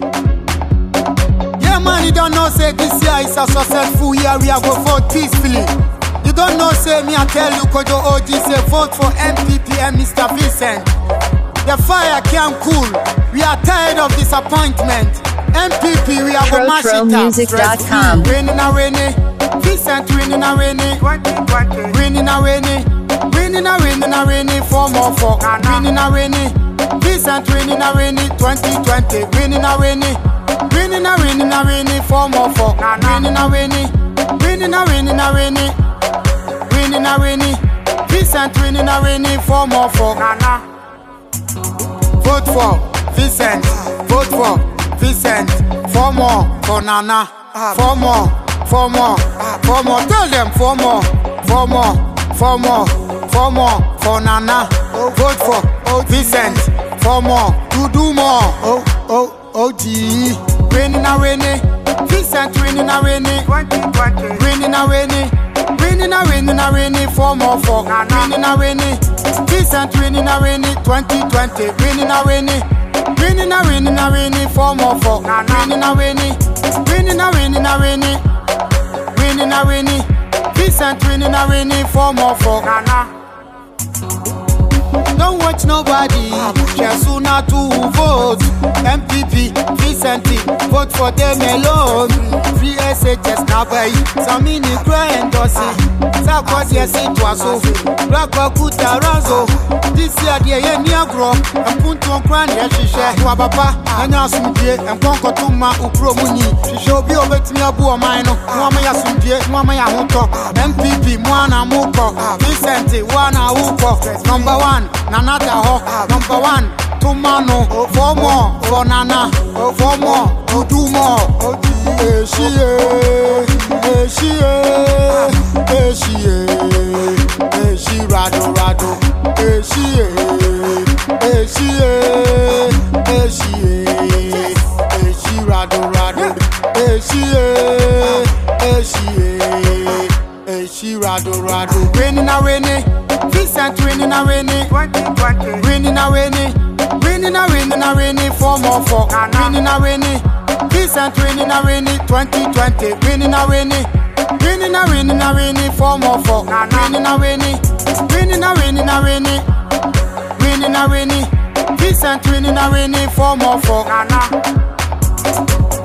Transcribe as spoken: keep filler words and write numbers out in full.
Yeah, man, you don't know, say this year is a successful year. We are going to vote peacefully. You don't know, say me, I tell you, Kojo O G, say vote for M P P and Mister Vincent. The fire can't cool. We are tired of disappointment. M P P, we are going to mash it up. Music dot com. Winning a rainy. Vincent winning a rainy. Winning a rainy. Winning a winning a rainy. Four more four. Winning a rainy. Vincent winning a rainy. twenty twenty. Winning a rainy. Winning a winning a rainy. Four more four. Winning a rainy. Winning a winning a rainy. Winning a rainy. Vincent winning a rainy. Four more four. Vote for Vincent. Vote for Vincent. Four more for Nana. Four more. Four more. Four more. Tell them four more. Four more. Four more. Four more for Nana. Vote for Vincent. Four more. To do more. Oh, oh, oh, gee. Winning a rainy. Vincent winning a rainy. Winning a rainy. Winning a winning a rainy. Four more for winning a rainy. Vincent winning a rainy. twenty twenty. Winning a rainy. Winning a winning a rainy. Four more for winning a rainy. Winning a winning a rainy. Winning a rainy. Vincent winning a rainy. Four more for don't watch nobody. Just sooner to vote. M P P, Vincent, vote for them alone. Free S H S now by Samini Grand Dossi. Sakwas yes it was so. Rakakuta Ranzo. This year the year near grow. And put on grand yes she share. Wabapa, and Yasumie, and Ponkotuma, Upromuni. She shall be over to me a boy mine. Mamma Yasumie, Mamma Yahuko. M P P, Mwana Muko. Vincent, Wana Uko. Number one. Nanata ho, number one, Tumano, four more, for Nana, four more, to do more. Eh, she, eh, she, eh, she, eh, she, rado, rado, eh, she, eh, she, eh, she, eh, she, rado, rado, eh, she, eh, she, eh, she, rado, rado. Winning a rainy. Vincent winning a rainy, winning a rainy, winning a winning a rainy, four more four, winning a rainy, Vincent winning a rainy, twenty twenty, winning a rainy, winning a winning a rainy, four more four, winning a rainy, winning a winning a rainy, winning a rainy, Vincent winning a rainy, four more four.